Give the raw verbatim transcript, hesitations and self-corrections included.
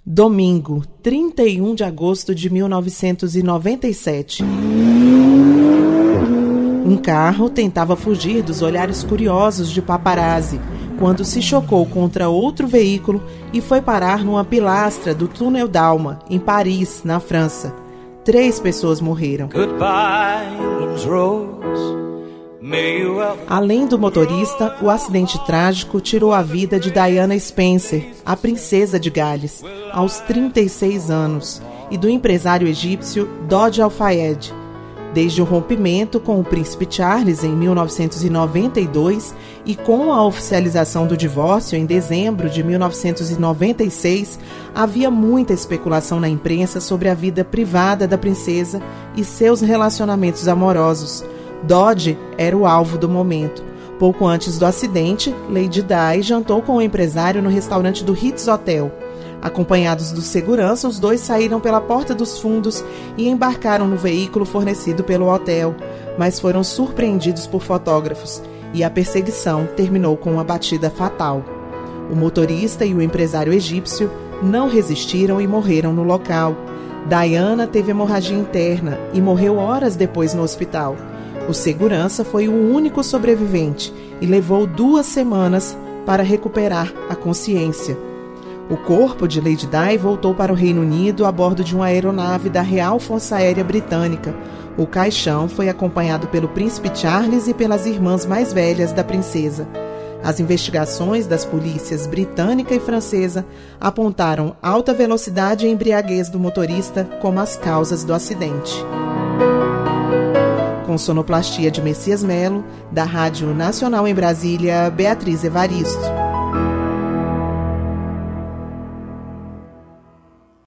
Domingo, trinta e um de agosto de mil novecentos e noventa e sete. Um carro tentava fugir dos olhares curiosos de paparazzi quando se chocou contra outro veículo e foi parar numa pilastra do túnel d'Alma, em Paris, na França. Três pessoas morreram. Além do motorista, o acidente trágico tirou a vida de Diana Spencer, a princesa de Gales, aos trinta e seis anos, e do empresário egípcio Dodi Al-Fayed. Desde o rompimento com o príncipe Charles em mil novecentos e noventa e dois e com a oficialização do divórcio em dezembro de mil novecentos e noventa e seis, havia muita especulação na imprensa sobre a vida privada da princesa e seus relacionamentos amorosos. Dodi era o alvo do momento. Pouco antes do acidente, Lady Di jantou com o empresário no restaurante do Ritz Hotel. Acompanhados do segurança, os dois saíram pela porta dos fundos e embarcaram no veículo fornecido pelo hotel, mas foram surpreendidos por fotógrafos e a perseguição terminou com uma batida fatal. O motorista e o empresário egípcio não resistiram e morreram no local. Diana teve hemorragia interna e morreu horas depois no hospital. O segurança foi o único sobrevivente e levou duas semanas para recuperar a consciência. O corpo de Lady Di voltou para o Reino Unido a bordo de uma aeronave da Real Força Aérea Britânica. O caixão foi acompanhado pelo príncipe Charles e pelas irmãs mais velhas da princesa. As investigações das polícias britânica e francesa apontaram alta velocidade e embriaguez do motorista como as causas do acidente. Com sonoplastia de Messias Melo, da Rádio Nacional em Brasília, Beatriz Evaristo.